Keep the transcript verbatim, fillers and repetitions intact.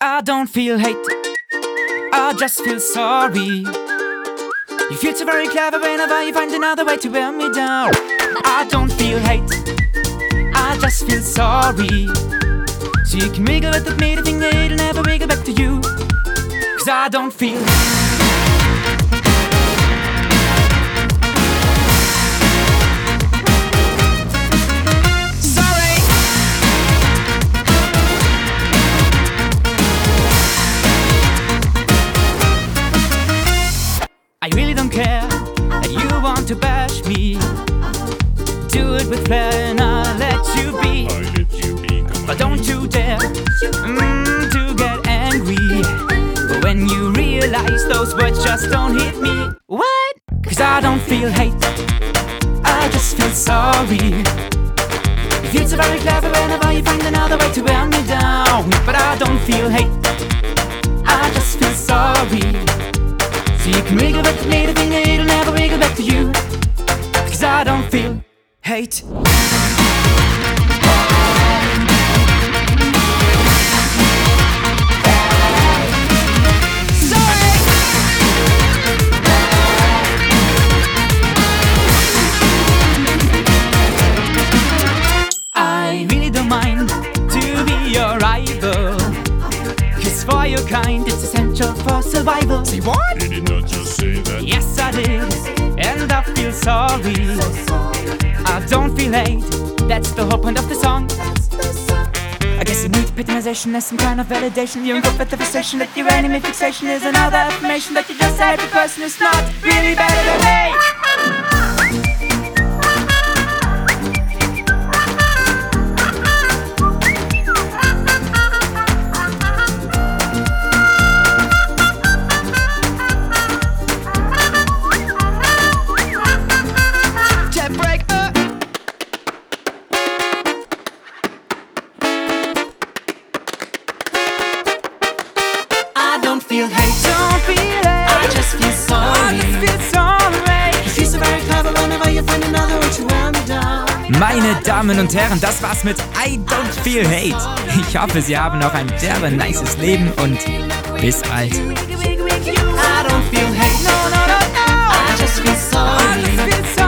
I don't feel hate, I just feel sorry. You feel so very clever whenever you find another way to wear me down. I don't feel hate, I just feel sorry. So you can wiggle with me to think that it'll never wiggle back to you. Cause I don't feel sorry. I really don't care that you want to bash me. Do it with flair and I'll let you be. I let you be. But don't you dare mm, to get angry. But when you realize those words just don't hit me. What? Cause I don't feel hate, I just feel sorry. You feel so very clever whenever you find another way to wear me down. But I don't feel hate, I just feel sorry. So you can wiggle back to me to think that it'll never wiggle back to you. Cause I don't feel hate. I really don't mind to be your rival. Cause for your kind it's essential for survival. Say what? Did you not just say that? Yes I did, and I feel sorry. I don't feel hate, that's the whole point of the song. I guess you need patronization as some kind of validation. You're in good fixation that your enemy fixation is another affirmation that you just hate the person who's not really better than me. Feel hate, don't feel hate, I just feel sorry. I just feel sorry. You feel so very clever whenever you find another way to wear me down. Meine Damen und Herren, das war's mit I Don't Feel Hate. Ich hoffe, Sie haben noch ein derbe nices Leben und bis bald. I don't feel hate, no, no, no, no. I just feel sorry.